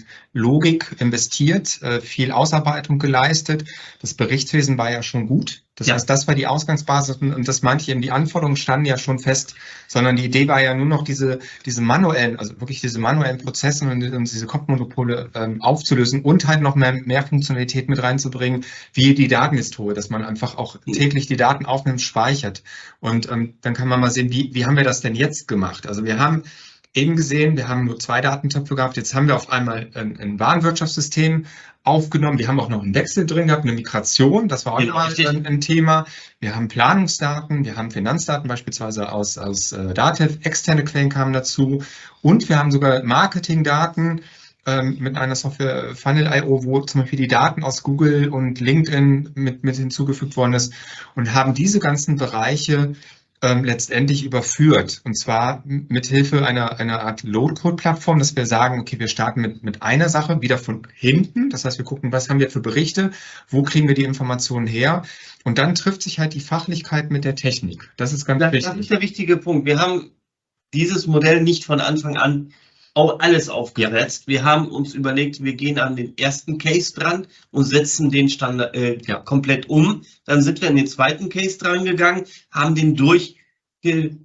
Logik investiert, viel Ausarbeitung geleistet. Das Berichtswesen war ja schon gut. Das heißt, das war die Ausgangsbasis und das meinte ich eben, die Anforderungen standen ja schon fest, sondern die Idee war ja nur noch diese manuellen, also wirklich diese manuellen Prozesse und diese Kopfmonopole aufzulösen und halt noch mehr Funktionalität mit reinzubringen, wie die Datenhistorie, dass man einfach auch täglich die Daten aufnimmt, speichert. Und dann kann man mal sehen, wie haben wir das denn jetzt gemacht? Also wir haben eben gesehen, wir haben nur 2 Datentöpfe gehabt, jetzt haben wir auf einmal ein Warenwirtschaftssystem aufgenommen. Wir haben auch noch einen Wechsel drin gehabt, eine Migration, das war auch nochmal ein Thema. Wir haben Planungsdaten, wir haben Finanzdaten beispielsweise aus Datev, externe Quellen kamen dazu und wir haben sogar Marketingdaten mit einer Software Funnel.io, wo zum Beispiel die Daten aus Google und LinkedIn mit hinzugefügt worden ist und haben diese ganzen Bereiche letztendlich überführt. Und zwar mit Hilfe einer Art Load-Code-Plattform, dass wir sagen, okay, wir starten mit einer Sache wieder von hinten. Das heißt, wir gucken, was haben wir für Berichte, wo kriegen wir die Informationen her? Und dann trifft sich halt die Fachlichkeit mit der Technik. Das ist ganz wichtig. Das ist der wichtige Punkt. Wir haben dieses Modell nicht von Anfang an auch alles aufgesetzt. Wir haben uns überlegt, wir gehen an den ersten Case dran und setzen den Standard komplett um. Dann sind wir in den zweiten Case dran gegangen, haben den durchgearbeitet,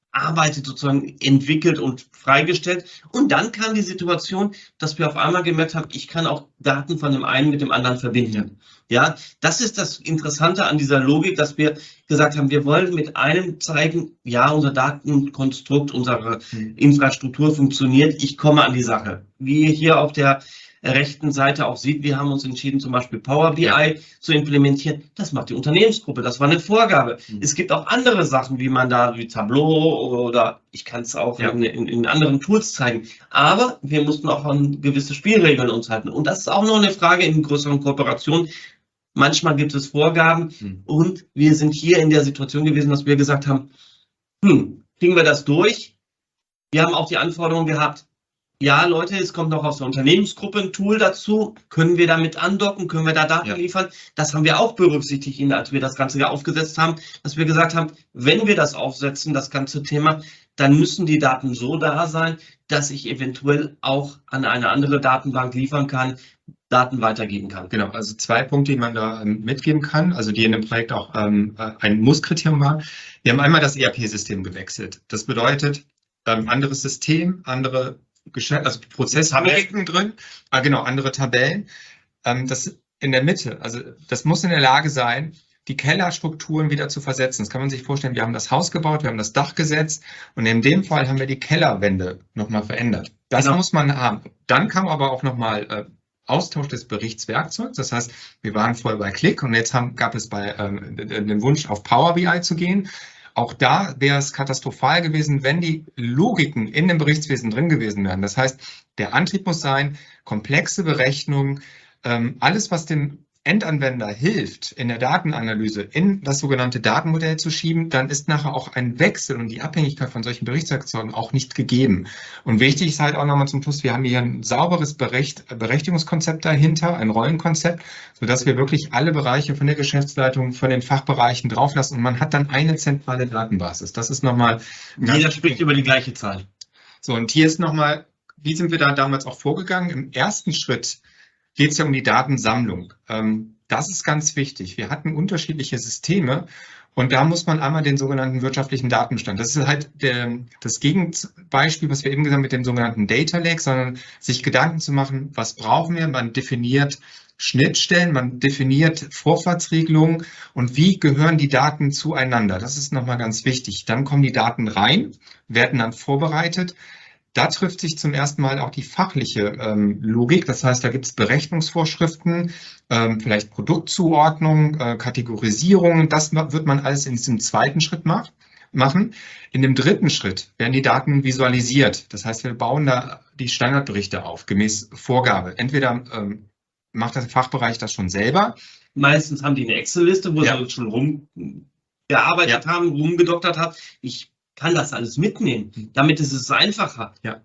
sozusagen entwickelt und freigestellt. Und dann kam die Situation, dass wir auf einmal gemerkt haben, ich kann auch Daten von dem einen mit dem anderen verbinden. Ja, das ist das Interessante an dieser Logik, dass wir gesagt haben, wir wollen mit einem zeigen, ja, unser Datenkonstrukt, unsere Infrastruktur funktioniert, ich komme an die Sache. Wie ihr hier auf der rechten Seite auch sieht, wir haben uns entschieden, zum Beispiel Power BI zu implementieren. Das macht die Unternehmensgruppe, das war eine Vorgabe. Es gibt auch andere Sachen, wie man da, wie Tableau oder ich kann es auch in anderen Tools zeigen. Aber wir mussten auch an gewisse Spielregeln uns halten. Und das ist auch noch eine Frage in größeren Kooperationen. Manchmal gibt es Vorgaben und wir sind hier in der Situation gewesen, dass wir gesagt haben, kriegen wir das durch? Wir haben auch die Anforderung gehabt, ja Leute, es kommt noch aus der Unternehmensgruppe ein Tool dazu, können wir damit andocken, können wir da Daten liefern? Das haben wir auch berücksichtigt, als wir das Ganze aufgesetzt haben, dass wir gesagt haben, wenn wir das aufsetzen, das ganze Thema, dann müssen die Daten so da sein, dass ich eventuell auch an eine andere Datenbank liefern kann, Daten weitergeben kann. Genau, also 2 Punkte, die man da mitgeben kann, also die in dem Projekt auch ein Musskriterium war. Wir haben einmal das ERP-System gewechselt. Das bedeutet, anderes System, andere also Prozesstabellen drin, genau, andere Tabellen. Das in der Mitte, also das muss in der Lage sein, die Kellerstrukturen wieder zu versetzen. Das kann man sich vorstellen, wir haben das Haus gebaut, wir haben das Dach gesetzt und in dem Fall haben wir die Kellerwände nochmal verändert. Das muss man haben. Dann kam aber auch nochmal Austausch des Berichtswerkzeugs. Das heißt, wir waren vorher bei Qlik und jetzt gab es den Wunsch, auf Power BI zu gehen. Auch da wäre es katastrophal gewesen, wenn die Logiken in dem Berichtswesen drin gewesen wären. Das heißt, der Antrieb muss sein, komplexe Berechnungen, alles, was dem Endanwender hilft, in der Datenanalyse in das sogenannte Datenmodell zu schieben, dann ist nachher auch ein Wechsel und die Abhängigkeit von solchen Berichtswerkzeugen auch nicht gegeben. Und wichtig ist halt auch nochmal zum Schluss, wir haben hier ein sauberes Berechtigungskonzept dahinter, ein Rollenkonzept, sodass wir wirklich alle Bereiche von der Geschäftsleitung, von den Fachbereichen drauflassen und man hat dann eine zentrale Datenbasis. Das ist nochmal... Jeder spricht über die gleiche Zahl. So, und hier ist nochmal, wie sind wir da damals auch vorgegangen? Im ersten Schritt geht es ja um die Datensammlung. Das ist ganz wichtig. Wir hatten unterschiedliche Systeme Und da muss man einmal den sogenannten wirtschaftlichen Datenbestand. Das ist halt das Gegenbeispiel, was wir eben gesagt haben mit dem sogenannten Data Lake, sondern sich Gedanken zu machen, was brauchen wir? Man definiert Schnittstellen, man definiert Vorfahrtsregelungen und wie gehören die Daten zueinander. Das ist nochmal ganz wichtig. Dann kommen die Daten rein, werden dann vorbereitet. Da trifft sich zum ersten Mal auch die fachliche Logik. Das heißt, da gibt es Berechnungsvorschriften, vielleicht Produktzuordnung, Kategorisierung. Das wird man alles in diesem zweiten Schritt machen. In dem dritten Schritt werden die Daten visualisiert. Das heißt, wir bauen da die Standardberichte auf, gemäß Vorgabe. Entweder macht der Fachbereich das schon selber. Meistens haben die eine Excel-Liste, wo sie schon rumgearbeitet haben, rumgedoktert haben. Ich kann das alles mitnehmen. Damit ist es einfacher. Ja.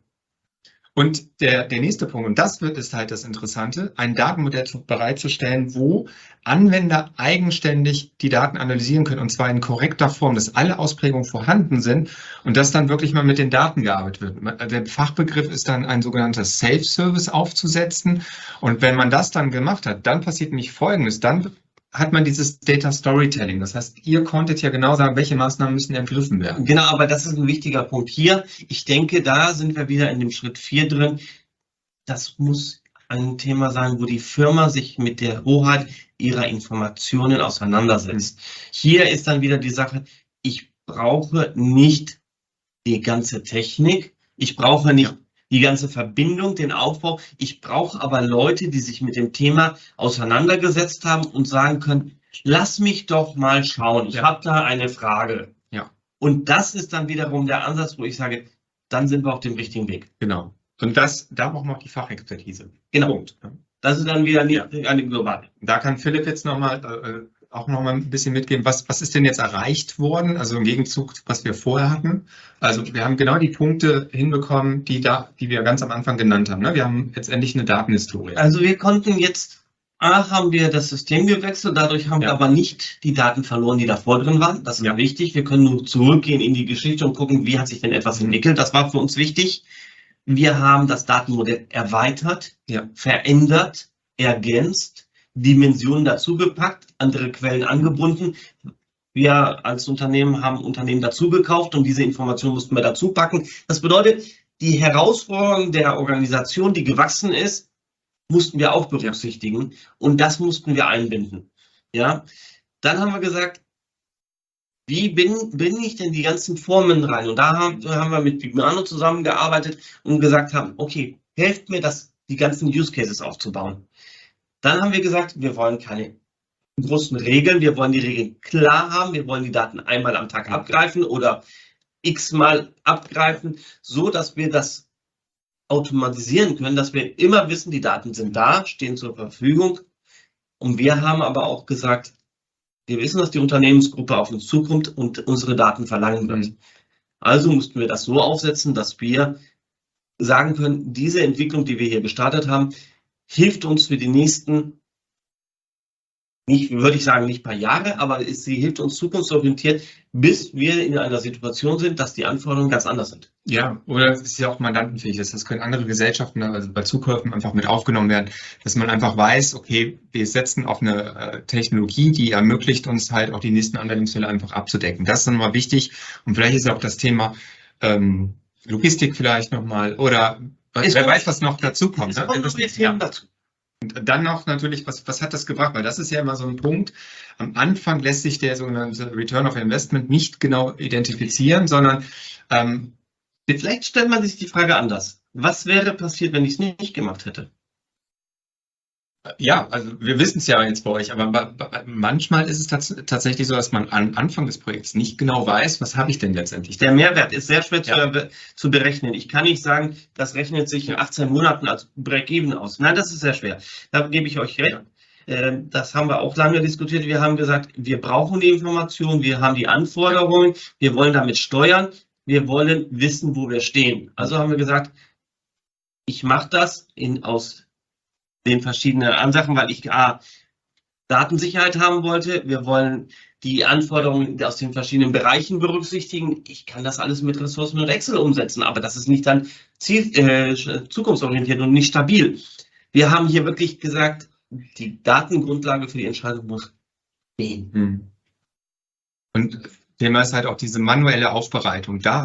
Und der nächste Punkt, und das ist halt das Interessante, ein Datenmodell bereitzustellen, wo Anwender eigenständig die Daten analysieren können, und zwar in korrekter Form, dass alle Ausprägungen vorhanden sind und dass dann wirklich mal mit den Daten gearbeitet wird. Der Fachbegriff ist dann ein sogenannter Self-Service aufzusetzen. Und wenn man das dann gemacht hat, dann passiert nämlich Folgendes, dann hat man dieses Data Storytelling. Das heißt, ihr konntet ja genau sagen, welche Maßnahmen müssen ergriffen werden. Genau, aber das ist ein wichtiger Punkt hier. Ich denke, da sind wir wieder in dem Schritt 4 drin. Das muss ein Thema sein, wo die Firma sich mit der Hoheit ihrer Informationen auseinandersetzt. Hier ist dann wieder die Sache, ich brauche nicht die ganze Technik, ich brauche nicht die ganze Verbindung, den Aufbau. Ich brauche aber Leute, die sich mit dem Thema auseinandergesetzt haben und sagen können, lass mich doch mal schauen, ich habe da eine Frage. Ja. Und das ist dann wiederum der Ansatz, wo ich sage, dann sind wir auf dem richtigen Weg. Genau. Und da brauchen wir auch die Fachexpertise. Genau. Punkt. Das ist dann wieder eine globale. Da kann Philipp jetzt noch mal ein bisschen mitgeben, was ist denn jetzt erreicht worden, also im Gegenzug, was wir vorher hatten. Also wir haben genau die Punkte hinbekommen, die wir ganz am Anfang genannt haben. Ne? Wir haben jetzt endlich eine Datenhistorie. Also wir konnten jetzt, haben wir das System gewechselt, dadurch haben wir aber nicht die Daten verloren, die davor drin waren. Das ist wichtig. Wir können nur zurückgehen in die Geschichte und gucken, wie hat sich denn etwas entwickelt. Das war für uns wichtig. Wir haben das Datenmodell erweitert, verändert, ergänzt, Dimensionen dazugepackt, andere Quellen angebunden. Wir als Unternehmen haben Unternehmen dazugekauft und diese Informationen mussten wir dazu packen. Das bedeutet, die Herausforderung der Organisation, die gewachsen ist, mussten wir auch berücksichtigen und das mussten wir einbinden. Ja, dann haben wir gesagt, wie bin ich denn die ganzen Formen rein? Und da haben wir mit Bigmano zusammengearbeitet und gesagt haben, okay, helft mir, die ganzen Use Cases aufzubauen. Dann haben wir gesagt, wir wollen keine großen Regeln, wir wollen die Regeln klar haben, wir wollen die Daten einmal am Tag abgreifen oder x-mal abgreifen, so dass wir das automatisieren können, dass wir immer wissen, die Daten sind da, stehen zur Verfügung. Und wir haben aber auch gesagt, wir wissen, dass die Unternehmensgruppe auf uns zukommt und unsere Daten verlangen wird. Also mussten wir das so aufsetzen, dass wir sagen können, diese Entwicklung, die wir hier gestartet haben, hilft uns für die nächsten, würde ich sagen, nicht ein paar Jahre, aber sie hilft uns zukunftsorientiert, bis wir in einer Situation sind, dass die Anforderungen ganz anders sind. Ja, oder es ist ja auch mandantenfähig. Das können andere Gesellschaften, also bei Zukäufen einfach mit aufgenommen werden, dass man einfach weiß, okay, wir setzen auf eine Technologie, die ermöglicht uns halt auch die nächsten Anwendungsfälle einfach abzudecken. Das ist dann mal wichtig. Und vielleicht ist auch das Thema Logistik vielleicht nochmal oder wer weiß, was noch dazu kommt. Es kommen noch mehr Themen dazu. Und dann noch natürlich, was hat das gebracht? Weil das ist ja immer so ein Punkt. Am Anfang lässt sich der sogenannte Return of Investment nicht genau identifizieren, sondern vielleicht stellt man sich die Frage anders. Was wäre passiert, wenn ich es nicht gemacht hätte? Ja, also wir wissen es ja jetzt bei euch, aber manchmal ist es tatsächlich so, dass man am Anfang des Projekts nicht genau weiß, was habe ich denn letztendlich. Der Mehrwert ist sehr schwer zu berechnen. Ich kann nicht sagen, das rechnet sich in 18 Monaten als Break-Even aus. Nein, das ist sehr schwer. Da gebe ich euch recht. Das haben wir auch lange diskutiert. Wir haben gesagt, wir brauchen die Information, wir haben die Anforderungen, wir wollen damit steuern, wir wollen wissen, wo wir stehen. Also haben wir gesagt, ich mache das aus den verschiedenen Ansachen, weil ich Datensicherheit haben wollte. Wir wollen die Anforderungen aus den verschiedenen Bereichen berücksichtigen. Ich kann das alles mit Ressourcen und Excel umsetzen, aber das ist nicht dann zukunftsorientiert und nicht stabil. Wir haben hier wirklich gesagt, die Datengrundlage für die Entscheidung muss stehen. Und Thema ist halt auch diese manuelle Aufbereitung. Da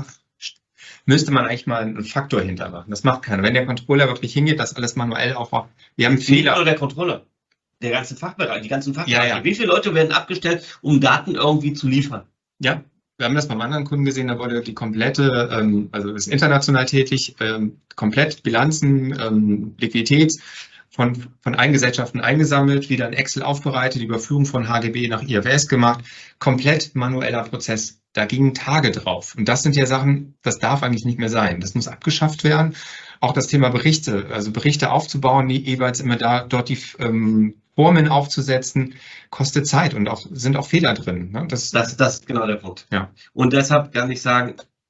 müsste man eigentlich mal einen Faktor hintermachen. Das macht keiner. Wenn der Controller wirklich hingeht, das alles manuell aufbaut. Wir haben Fehler. Nicht nur der Controller, der ganze Fachbereich, die ganzen Fachbereiche. Ja. Wie viele Leute werden abgestellt, um Daten irgendwie zu liefern? Ja, wir haben das beim anderen Kunden gesehen, da wurde die komplette, also ist international tätig, komplett Bilanzen, Liquidität von allen Gesellschaften eingesammelt, wieder in Excel aufbereitet, Überführung von HGB nach IFRS gemacht, komplett manueller Prozess. Da gingen Tage drauf. Und das sind ja Sachen, das darf eigentlich nicht mehr sein. Das muss abgeschafft werden. Auch das Thema Berichte, also Berichte aufzubauen, die jeweils immer dort die Formeln aufzusetzen, kostet Zeit und sind auch Fehler drin. Ne? Das ist genau der Punkt. Ja. Und deshalb kann ich sagen,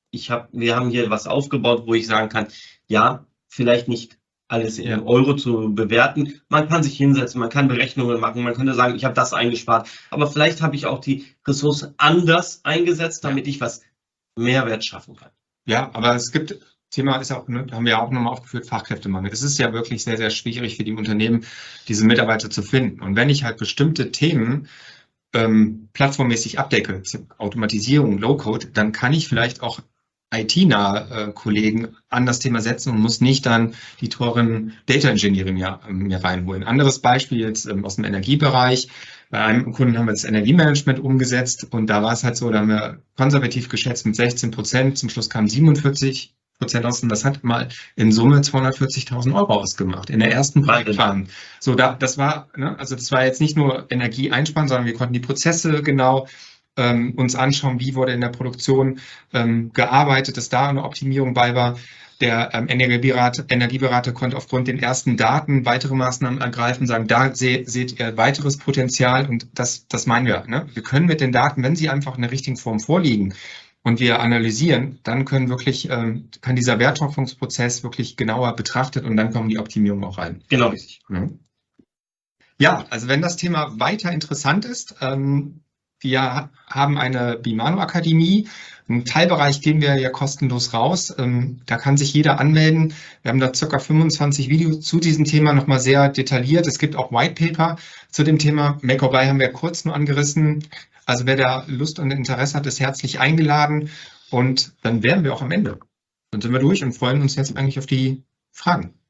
wir haben hier was aufgebaut, wo ich sagen kann, ja, vielleicht nicht alles in Euro zu bewerten. Man kann sich hinsetzen, man kann Berechnungen machen, man könnte sagen, ich habe das eingespart, aber vielleicht habe ich auch die Ressource anders eingesetzt, damit ich was Mehrwert schaffen kann. Ja, aber es gibt, Thema ist auch, haben wir ja auch nochmal aufgeführt, Fachkräftemangel. Es ist ja wirklich sehr, sehr schwierig für die Unternehmen, diese Mitarbeiter zu finden. Und wenn ich halt bestimmte Themen plattformmäßig abdecke, Automatisierung, Low-Code, dann kann ich vielleicht auch IT-nahe Kollegen an das Thema setzen und muss nicht dann die teuren Data Engineering mir reinholen. Anderes Beispiel jetzt aus dem Energiebereich. Bei einem Kunden haben wir das Energiemanagement umgesetzt und da war es halt so, da haben wir konservativ geschätzt mit 16%, zum Schluss kamen 47% aus und das hat mal in Summe 240.000 Euro ausgemacht in der ersten Projektplanung. So, das war, ne, also das war jetzt nicht nur Energie einsparen, sondern wir konnten die Prozesse genau uns anschauen, wie wurde in der Produktion gearbeitet, dass da eine Optimierung bei war. Der Energieberater konnte aufgrund den ersten Daten weitere Maßnahmen ergreifen, sagen, da seht ihr weiteres Potenzial und das meinen wir. Ne? Wir können mit den Daten, wenn sie einfach in der richtigen Form vorliegen und wir analysieren, dann kann dieser Wertschöpfungsprozess wirklich genauer betrachtet und dann kommen die Optimierungen auch rein. Genau, richtig. Ja, also wenn das Thema weiter interessant ist, wir haben eine Bimano-Akademie. Einen Teilbereich geben wir ja kostenlos raus. Da kann sich jeder anmelden. Wir haben da ca. 25 Videos zu diesem Thema nochmal sehr detailliert. Es gibt auch White Paper zu dem Thema. Make or Buy haben wir kurz nur angerissen. Also wer da Lust und Interesse hat, ist herzlich eingeladen. Und dann wären wir auch am Ende. Dann sind wir durch und freuen uns jetzt eigentlich auf die Fragen.